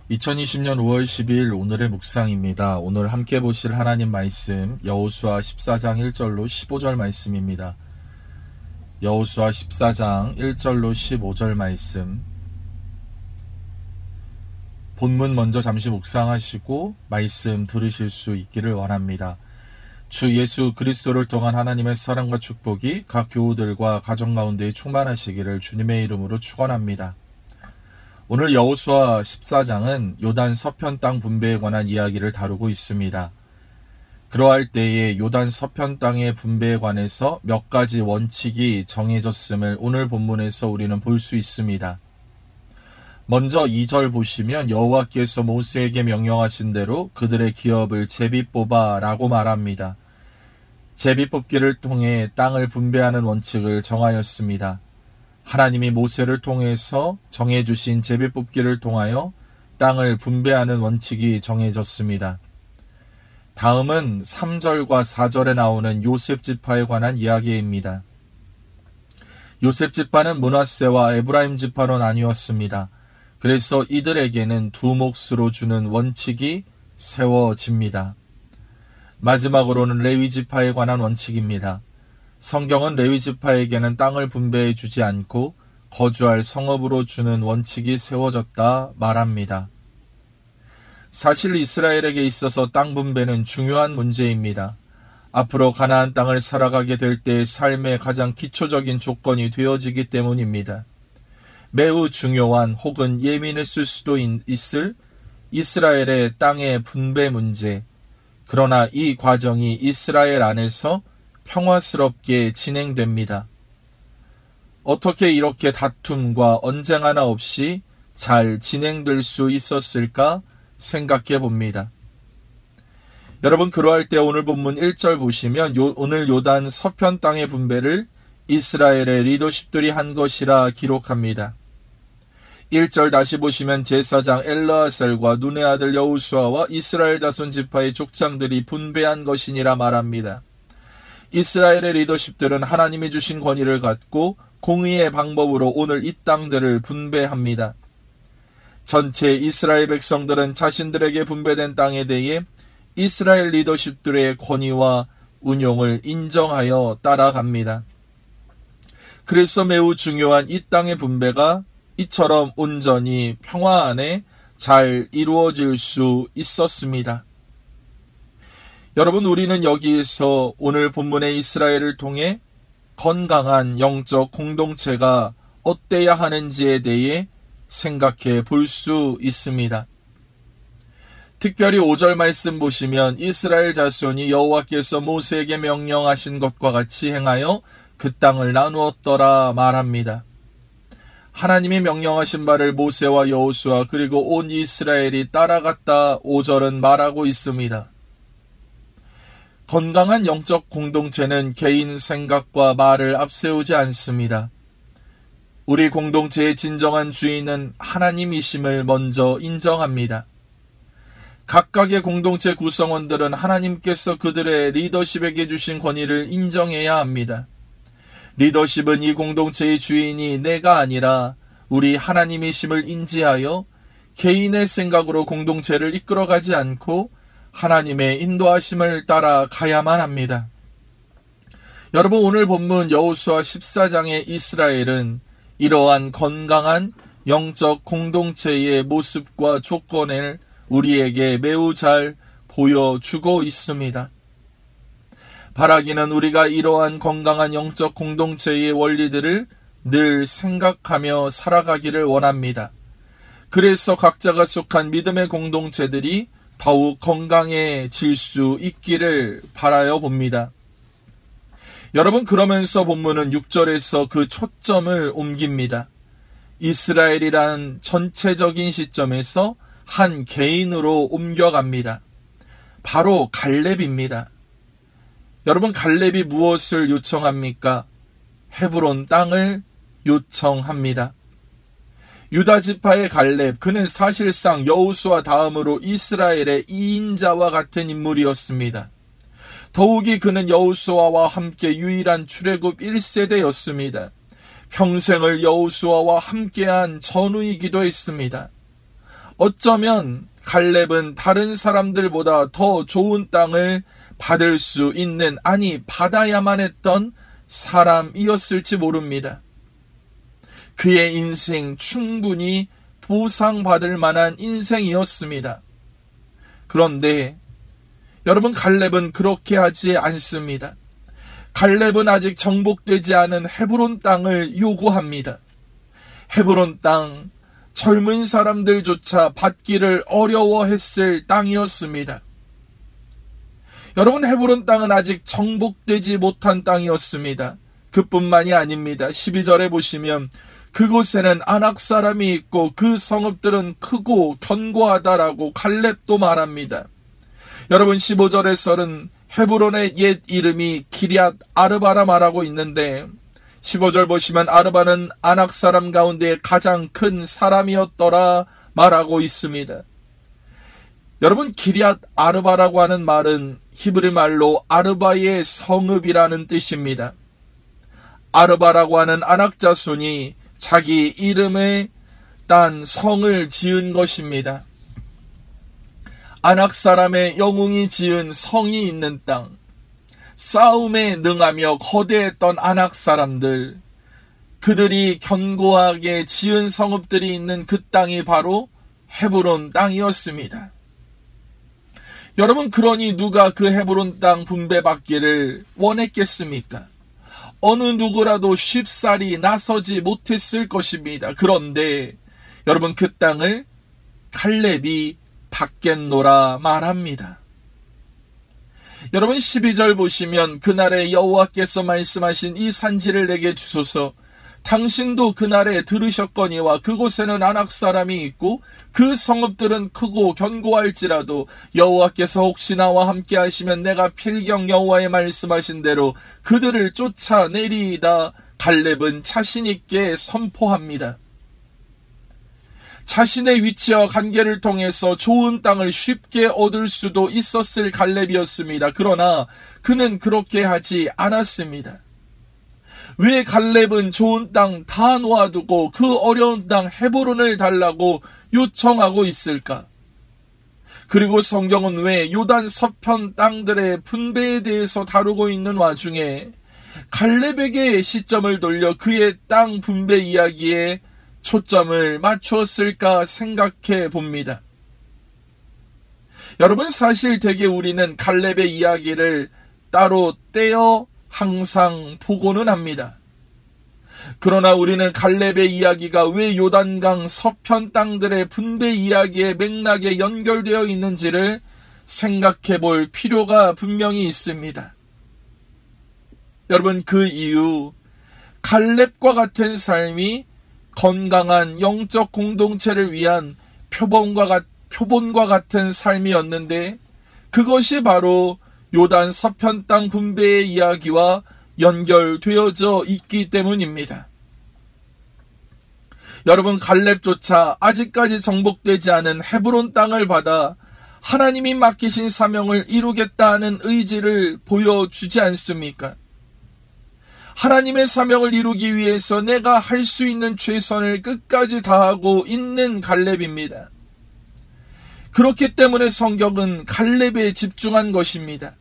2020년 5월 12일 오늘의 묵상입니다. 오늘 함께 보실 하나님 말씀 여호수아 14장 1절로 15절 말씀입니다. 여호수아 14장 1절로 15절 말씀, 본문 먼저 잠시 묵상하시고 말씀 들으실 수 있기를 원합니다. 주 예수 그리스도를 통한 하나님의 사랑과 축복이 각 교우들과 가정 가운데 충만하시기를 주님의 이름으로 축원합니다. 오늘 여호수아 14장은 요단 서편 땅 분배에 관한 이야기를 다루고 있습니다. 그러할 때에 요단 서편 땅의 분배에 관해서 몇 가지 원칙이 정해졌음을 오늘 본문에서 우리는 볼 수 있습니다. 먼저 2절 보시면 여호와께서 모세에게 명령하신 대로 그들의 기업을 제비 뽑아 라고 말합니다. 제비 뽑기를 통해 땅을 분배하는 원칙을 정하였습니다. 하나님이 모세를 통해서 정해주신 제비 뽑기를 통하여 땅을 분배하는 원칙이 정해졌습니다. 다음은 3절과 4절에 나오는 요셉 지파에 관한 이야기입니다. 요셉 지파는 므낫세와 에브라임 지파로 나뉘었습니다. 그래서 이들에게는 두 몫으로 주는 원칙이 세워집니다. 마지막으로는 레위 지파에 관한 원칙입니다. 성경은 레위 지파에게는 땅을 분배해 주지 않고 거주할 성읍으로 주는 원칙이 세워졌다 말합니다. 사실 이스라엘에게 있어서 땅 분배는 중요한 문제입니다. 앞으로 가나안 땅을 살아가게 될 때의 삶의 가장 기초적인 조건이 되어지기 때문입니다. 매우 중요한 혹은 예민했을 수도 있을 이스라엘의 땅의 분배 문제, 그러나 이 과정이 이스라엘 안에서 평화스럽게 진행됩니다. 어떻게 이렇게 다툼과 언쟁 하나 없이 잘 진행될 수 있었을까 생각해 봅니다. 여러분, 그러할 때 오늘 본문 1절 보시면 오늘 요단 서편 땅의 분배를 이스라엘의 리더십들이 한 것이라 기록합니다. 1절 다시 보시면 제사장 엘르아살과 눈의 아들 여호수아와 이스라엘 자손 지파의 족장들이 분배한 것이니라 말합니다. 이스라엘의 리더십들은 하나님이 주신 권위를 갖고 공의의 방법으로 오늘 이 땅들을 분배합니다. 전체 이스라엘 백성들은 자신들에게 분배된 땅에 대해 이스라엘 리더십들의 권위와 운용을 인정하여 따라갑니다. 그래서 매우 중요한 이 땅의 분배가 이처럼 온전히 평화 안에 잘 이루어질 수 있었습니다. 여러분, 우리는 여기에서 오늘 본문의 이스라엘을 통해 건강한 영적 공동체가 어때야 하는지에 대해 생각해 볼 수 있습니다. 특별히 5절 말씀 보시면 이스라엘 자손이 여호와께서 모세에게 명령하신 것과 같이 행하여 그 땅을 나누었더라 말합니다. 하나님이 명령하신 바를 모세와 여호수아 그리고 온 이스라엘이 따라갔다 5절은 말하고 있습니다. 건강한 영적 공동체는 개인 생각과 말을 앞세우지 않습니다. 우리 공동체의 진정한 주인은 하나님이심을 먼저 인정합니다. 각각의 공동체 구성원들은 하나님께서 그들의 리더십에게 주신 권위를 인정해야 합니다. 리더십은 이 공동체의 주인이 내가 아니라 우리 하나님이심을 인지하여 개인의 생각으로 공동체를 이끌어가지 않고 하나님의 인도하심을 따라 가야만 합니다. 여러분, 오늘 본문 여호수아 14장의 이스라엘은 이러한 건강한 영적 공동체의 모습과 조건을 우리에게 매우 잘 보여주고 있습니다. 바라기는 우리가 이러한 건강한 영적 공동체의 원리들을 늘 생각하며 살아가기를 원합니다. 그래서 각자가 속한 믿음의 공동체들이 더욱 건강해질 수 있기를 바라여 봅니다. 여러분, 그러면서 본문은 6절에서 그 초점을 옮깁니다. 이스라엘이란 전체적인 시점에서 한 개인으로 옮겨갑니다. 바로 갈렙입니다. 여러분, 갈렙이 무엇을 요청합니까? 헤브론 땅을 요청합니다. 유다 지파의 갈렙, 그는 사실상 여호수아 다음으로 이스라엘의 2인자와 같은 인물이었습니다. 더욱이 그는 여호수아와 함께 유일한 출애굽 1세대였습니다. 평생을 여호수아와 함께한 전우이기도 했습니다. 어쩌면 갈렙은 다른 사람들보다 더 좋은 땅을 받을 수 있는, 아니 받아야만 했던 사람이었을지 모릅니다. 그의 인생 충분히 보상받을 만한 인생이었습니다. 그런데 여러분, 갈렙은 그렇게 하지 않습니다. 갈렙은 아직 정복되지 않은 헤브론 땅을 요구합니다. 헤브론 땅, 젊은 사람들조차 받기를 어려워했을 땅이었습니다. 여러분, 헤브론 땅은 아직 정복되지 못한 땅이었습니다. 그뿐만이 아닙니다. 12절에 보시면 그곳에는 아낙 사람이 있고 그 성읍들은 크고 견고하다라고 갈렙도 말합니다. 여러분, 15절에서는 헤브론의 옛 이름이 기럇 아르바라 말하고 있는데 15절 보시면 아르바는 아낙 사람 가운데 가장 큰 사람이었더라 말하고 있습니다. 여러분, 기럇 아르바라고 하는 말은 히브리 말로 아르바의 성읍이라는 뜻입니다. 아르바라고 하는 아낙 자손이 자기 이름에 딴 성을 지은 것입니다. 아낙 사람의 영웅이 지은 성이 있는 땅, 싸움에 능하며 거대했던 아낙 사람들, 그들이 견고하게 지은 성읍들이 있는 그 땅이 바로 헤브론 땅이었습니다. 여러분, 그러니 누가 그 헤브론 땅 분배받기를 원했겠습니까? 어느 누구라도 쉽사리 나서지 못했을 것입니다. 그런데 여러분, 그 땅을 갈렙이 받겠노라 말합니다. 여러분, 12절 보시면 그날에 여호와께서 말씀하신 이 산지를 내게 주소서. 당신도 그날에 들으셨거니와 그곳에는 아낙 사람이 있고 그 성읍들은 크고 견고할지라도 여호와께서 혹시 나와 함께 하시면 내가 필경 여호와의 말씀하신 대로 그들을 쫓아내리이다. 갈렙은 자신 있게 선포합니다. 자신의 위치와 관계를 통해서 좋은 땅을 쉽게 얻을 수도 있었을 갈렙이었습니다. 그러나 그는 그렇게 하지 않았습니다. 왜 갈렙은 좋은 땅 다 놓아두고 그 어려운 땅 헤브론을 달라고 요청하고 있을까? 그리고 성경은 왜 요단 서편 땅들의 분배에 대해서 다루고 있는 와중에 갈렙에게 시점을 돌려 그의 땅 분배 이야기에 초점을 맞추었을까 생각해 봅니다. 여러분, 사실 대개 우리는 갈렙의 이야기를 따로 떼어 항상 보고는 합니다. 그러나 우리는 갈렙의 이야기가 왜 요단강 서편 땅들의 분배 이야기의 맥락에 연결되어 있는지를 생각해 볼 필요가 분명히 있습니다. 여러분, 그 이유, 갈렙과 같은 삶이 건강한 영적 공동체를 위한 표본과 같은 삶이었는데 그것이 바로 요단 서편 땅 분배의 이야기와 연결되어져 있기 때문입니다. 여러분, 갈렙조차 아직까지 정복되지 않은 헤브론 땅을 받아 하나님이 맡기신 사명을 이루겠다는 의지를 보여주지 않습니까? 하나님의 사명을 이루기 위해서 내가 할 수 있는 최선을 끝까지 다하고 있는 갈렙입니다. 그렇기 때문에 성경은 갈렙에 집중한 것입니다.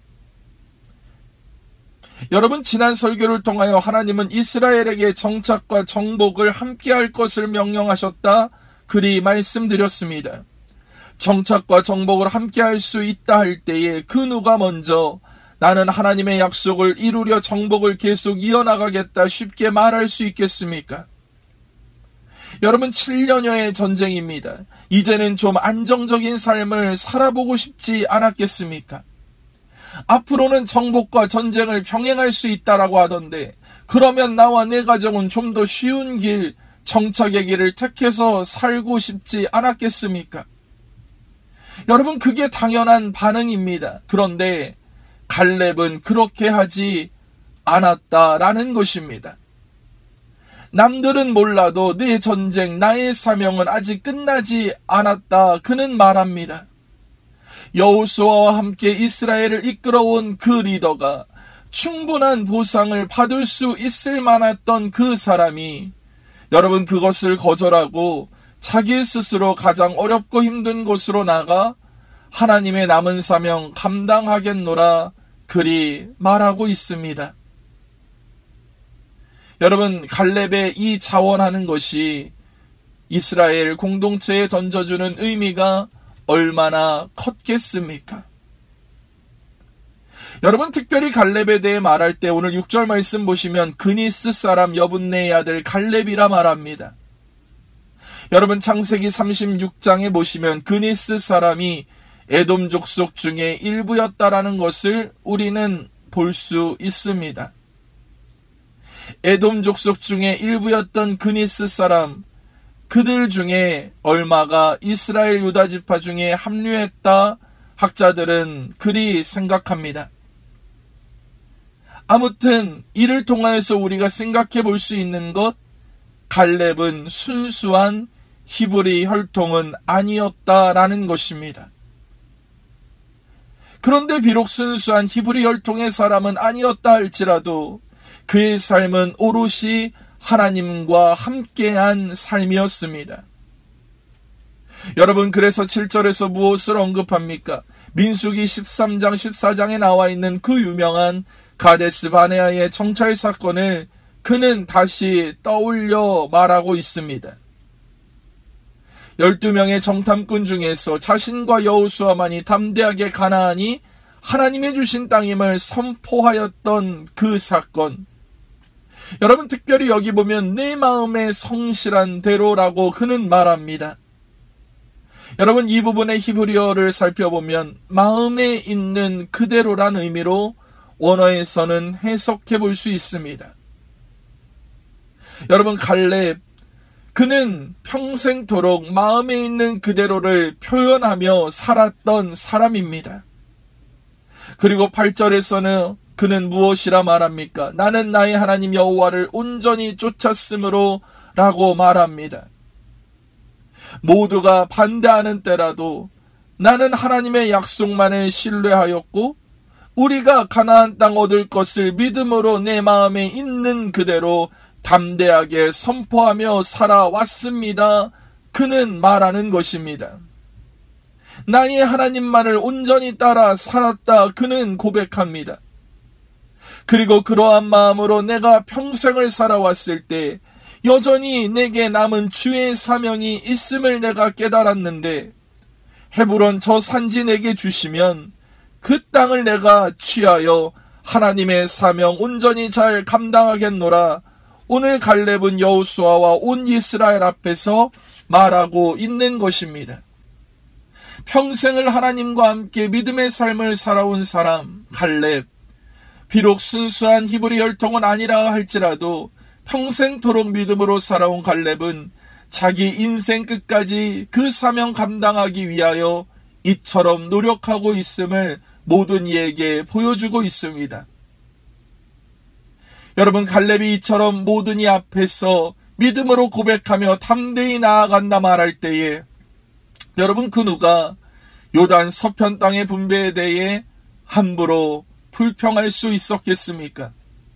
여러분, 지난 설교를 통하여 하나님은 이스라엘에게 정착과 정복을 함께할 것을 명령하셨다 그리 말씀드렸습니다. 정착과 정복을 함께할 수 있다 할 때에 그 누가 먼저 나는 하나님의 약속을 이루려 정복을 계속 이어나가겠다 쉽게 말할 수 있겠습니까? 여러분, 7년여의 전쟁입니다. 이제는 좀 안정적인 삶을 살아보고 싶지 않았겠습니까? 앞으로는 정복과 전쟁을 병행할 수 있다라고 하던데 그러면 나와 내 가정은 좀 더 쉬운 길, 정착의 길을 택해서 살고 싶지 않았겠습니까? 여러분, 그게 당연한 반응입니다. 그런데 갈렙은 그렇게 하지 않았다라는 것입니다. 남들은 몰라도 내 전쟁, 나의 사명은 아직 끝나지 않았다. 그는 말합니다. 여호수아와 함께 이스라엘을 이끌어온 그 리더가 충분한 보상을 받을 수 있을 만했던 그 사람이 여러분 그것을 거절하고 자기 스스로 가장 어렵고 힘든 곳으로 나가 하나님의 남은 사명 감당하겠노라 그리 말하고 있습니다. 여러분, 갈렙의 이 자원하는 것이 이스라엘 공동체에 던져주는 의미가 얼마나 컸겠습니까? 여러분, 특별히 갈렙에 대해 말할 때 오늘 6절 말씀 보시면 그니스 사람 여분네의 아들 갈렙이라 말합니다. 여러분, 창세기 36장에 보시면 그니스 사람이 에돔 족속 중에 일부였다라는 것을 우리는 볼 수 있습니다. 에돔 족속 중에 일부였던 그니스 사람, 그들 중에 얼마가 이스라엘 유다 지파 중에 합류했다 학자들은 그리 생각합니다. 아무튼 이를 통하여서 우리가 생각해 볼 수 있는 것, 갈렙은 순수한 히브리 혈통은 아니었다라는 것입니다. 그런데 비록 순수한 히브리 혈통의 사람은 아니었다 할지라도 그의 삶은 오롯이 하나님과 함께한 삶이었습니다. 여러분, 그래서 7절에서 무엇을 언급합니까? 민수기 13장 14장에 나와 있는 그 유명한 가데스 바네아의 정찰 사건을 그는 다시 떠올려 말하고 있습니다. 12명의 정탐꾼 중에서 자신과 여호수아만이 담대하게 가나안이 하나님의 주신 땅임을 선포하였던 그 사건. 여러분, 특별히 여기 보면 내 마음의 성실한 대로라고 그는 말합니다. 여러분, 이 부분의 히브리어를 살펴보면 마음에 있는 그대로란 의미로 원어에서는 해석해 볼 수 있습니다. 여러분, 갈렙, 그는 평생토록 마음에 있는 그대로를 표현하며 살았던 사람입니다. 그리고 8절에서는 그는 무엇이라 말합니까? 나는 나의 하나님 여호와를 온전히 쫓았으므로 라고 말합니다. 모두가 반대하는 때라도 나는 하나님의 약속만을 신뢰하였고 우리가 가나안 땅 얻을 것을 믿음으로 내 마음에 있는 그대로 담대하게 선포하며 살아왔습니다. 그는 말하는 것입니다. 나의 하나님만을 온전히 따라 살았다. 그는 고백합니다. 그리고 그러한 마음으로 내가 평생을 살아왔을 때 여전히 내게 남은 주의 사명이 있음을 내가 깨달았는데 헤브론 저 산지 내게 주시면 그 땅을 내가 취하여 하나님의 사명 온전히 잘 감당하겠노라. 오늘 갈렙은 여호수아와 온 이스라엘 앞에서 말하고 있는 것입니다. 평생을 하나님과 함께 믿음의 삶을 살아온 사람 갈렙, 비록 순수한 히브리 혈통은 아니라 할지라도 평생토록 믿음으로 살아온 갈렙은 자기 인생 끝까지 그 사명 감당하기 위하여 이처럼 노력하고 있음을 모든 이에게 보여주고 있습니다. 여러분, 갈렙이 이처럼 모든 이 앞에서 믿음으로 고백하며 담대히 나아간다 말할 때에 여러분, 그 누가 요단 서편 땅의 분배에 대해 함부로 불평할 수 있었겠습니까?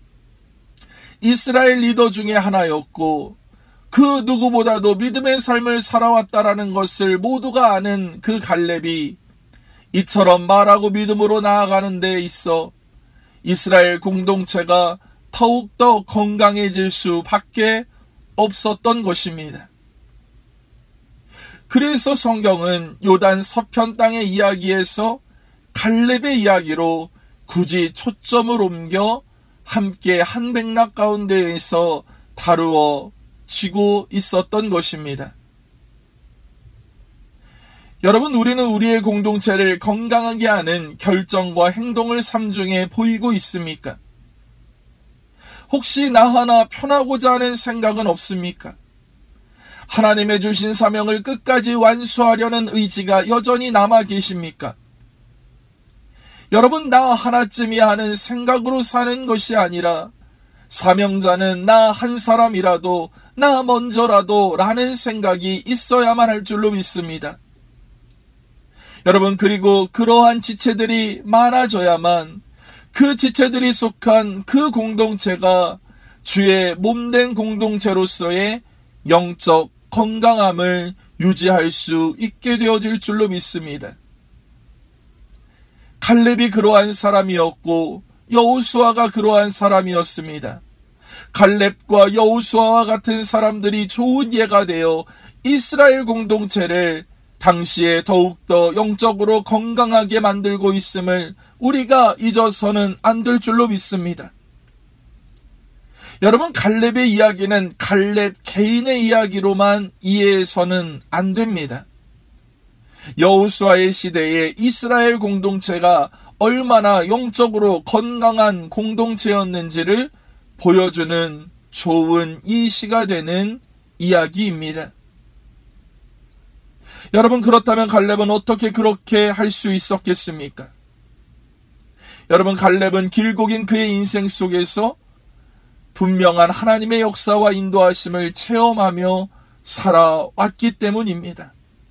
이스라엘 리더 중에 하나였고 그 누구보다도 믿음의 삶을 살아왔다라는 것을 모두가 아는 그 갈렙이 이처럼 말하고 믿음으로 나아가는 데 있어 이스라엘 공동체가 더욱더 건강해질 수밖에 없었던 것입니다. 그래서 성경은 요단 서편 땅의 이야기에서 갈렙의 이야기로 굳이 초점을 옮겨 함께 한 맥락 가운데에서 다루어지고 있었던 것입니다. 여러분, 우리는 우리의 공동체를 건강하게 하는 결정과 행동을 삶 중에 보이고 있습니까? 혹시 나 하나 편하고자 하는 생각은 없습니까? 하나님의 주신 사명을 끝까지 완수하려는 의지가 여전히 남아 계십니까? 여러분, 나 하나쯤이야 하는 생각으로 사는 것이 아니라 사명자는 나 한 사람이라도, 나 먼저라도 라는 생각이 있어야만 할 줄로 믿습니다. 여러분, 그리고 그러한 지체들이 많아져야만 그 지체들이 속한 그 공동체가 주의 몸된 공동체로서의 영적 건강함을 유지할 수 있게 되어질 줄로 믿습니다. 갈렙이 그러한 사람이었고 여호수아가 그러한 사람이었습니다. 갈렙과 여호수아와 같은 사람들이 좋은 예가 되어 이스라엘 공동체를 당시에 더욱더 영적으로 건강하게 만들고 있음을 우리가 잊어서는 안 될 줄로 믿습니다. 여러분, 갈렙의 이야기는 갈렙 개인의 이야기로만 이해해서는 안 됩니다. 여호수아의 시대에 이스라엘 공동체가 얼마나 영적으로 건강한 공동체였는지를 보여주는 좋은 이시가 되는 이야기입니다. 여러분, 그렇다면 갈렙은 어떻게 그렇게 할 수 있었겠습니까? 여러분, 갈렙은 길고 긴 그의 인생 속에서 분명한 하나님의 역사와 인도하심을 체험하며 살아왔기 때문입니다.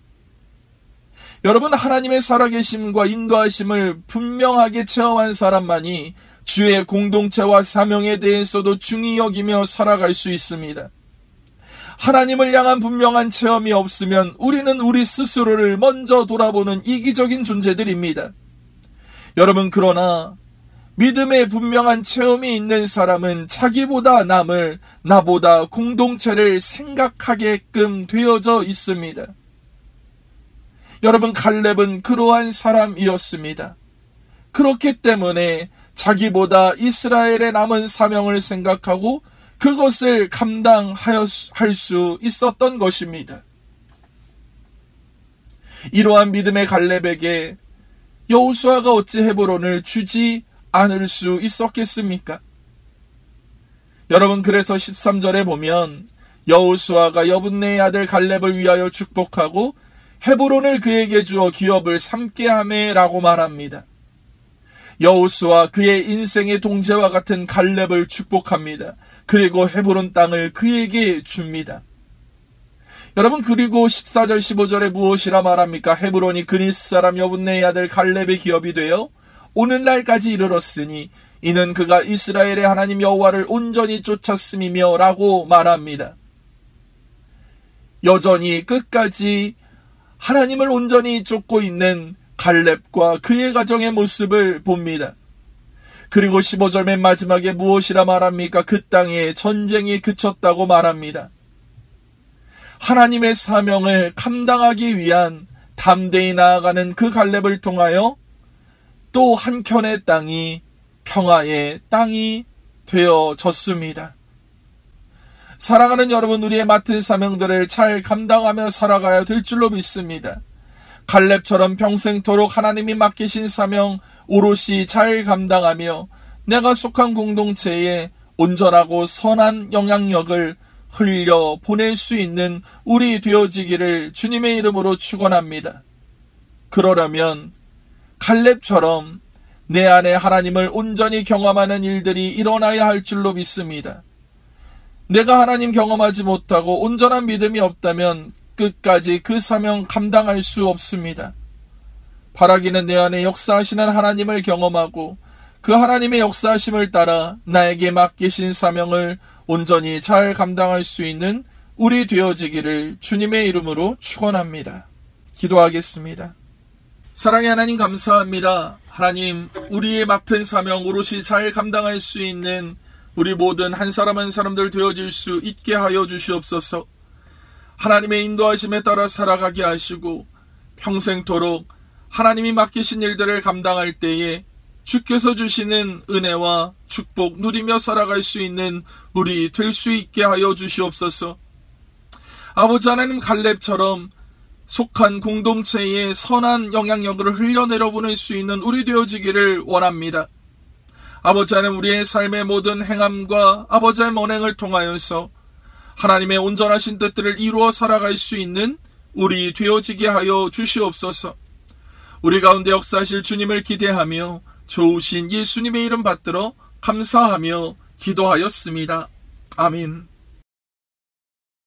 여러분, 하나님의 살아계심과 인도하심을 분명하게 체험한 사람만이 주의 공동체와 사명에 대해서도 중히 여기며 살아갈 수 있습니다. 하나님을 향한 분명한 체험이 없으면 우리는 우리 스스로를 먼저 돌아보는 이기적인 존재들입니다. 여러분, 그러나 믿음의 분명한 체험이 있는 사람은 자기보다 남을, 나보다 공동체를 생각하게끔 되어져 있습니다. 여러분, 갈렙은 그러한 사람이었습니다. 그렇기 때문에 자기보다 이스라엘의 남은 사명을 생각하고 그것을 감당할 수 있었던 것입니다. 이러한 믿음의 갈렙에게 여호수아가 어찌 헤브론을 주지 않을 수 있었겠습니까? 여러분, 그래서 13절에 보면 여호수아가 여분네의 아들 갈렙을 위하여 축복하고 헤브론을 그에게 주어 기업을 삼게 하매 라고 말합니다. 여호수아 그의 인생의 동제와 같은 갈렙을 축복합니다. 그리고 헤브론 땅을 그에게 줍니다. 여러분, 그리고 14절 15절에 무엇이라 말합니까? 헤브론이 그니스 사람 여분네의 아들 갈렙의 기업이 되어 오늘날까지 이르렀으니 이는 그가 이스라엘의 하나님 여호와를 온전히 쫓았음이며 라고 말합니다. 여전히 끝까지 하나님을 온전히 쫓고 있는 갈렙과 그의 가정의 모습을 봅니다. 그리고 15절 맨 마지막에 무엇이라 말합니까? 그 땅에 전쟁이 그쳤다고 말합니다. 하나님의 사명을 감당하기 위한 담대히 나아가는 그 갈렙을 통하여 또 한켠의 땅이 평화의 땅이 되어졌습니다. 사랑하는 여러분, 우리의 맡은 사명들을 잘 감당하며 살아가야 될 줄로 믿습니다. 갈렙처럼 평생토록 하나님이 맡기신 사명 오롯이 잘 감당하며 내가 속한 공동체에 온전하고 선한 영향력을 흘려 보낼 수 있는 우리 되어지기를 주님의 이름으로 축원합니다. 그러려면 갈렙처럼 내 안에 하나님을 온전히 경험하는 일들이 일어나야 할 줄로 믿습니다. 내가 하나님 경험하지 못하고 온전한 믿음이 없다면 끝까지 그 사명 감당할 수 없습니다. 바라기는 내 안에 역사하시는 하나님을 경험하고 그 하나님의 역사하심을 따라 나에게 맡기신 사명을 온전히 잘 감당할 수 있는 우리 되어지기를 주님의 이름으로 축원합니다. 기도하겠습니다. 사랑의 하나님, 감사합니다. 하나님, 우리의 맡은 사명 오롯이 잘 감당할 수 있는 우리 모든 한 사람 한 사람들 되어질 수 있게 하여 주시옵소서. 하나님의 인도하심에 따라 살아가게 하시고 평생토록 하나님이 맡기신 일들을 감당할 때에 주께서 주시는 은혜와 축복 누리며 살아갈 수 있는 우리 될 수 있게 하여 주시옵소서. 아버지 하나님, 갈렙처럼 속한 공동체에 선한 영향력을 흘려내려 보낼 수 있는 우리 되어지기를 원합니다. 아버지 하나님, 우리의 삶의 모든 행함과 아버지 하나님 언행을 통하여서 하나님의 온전하신 뜻들을 이루어 살아갈 수 있는 우리 되어지게 하여 주시옵소서. 우리 가운데 역사하실 주님을 기대하며 좋으신 예수님의 이름 받들어 감사하며 기도하였습니다. 아멘.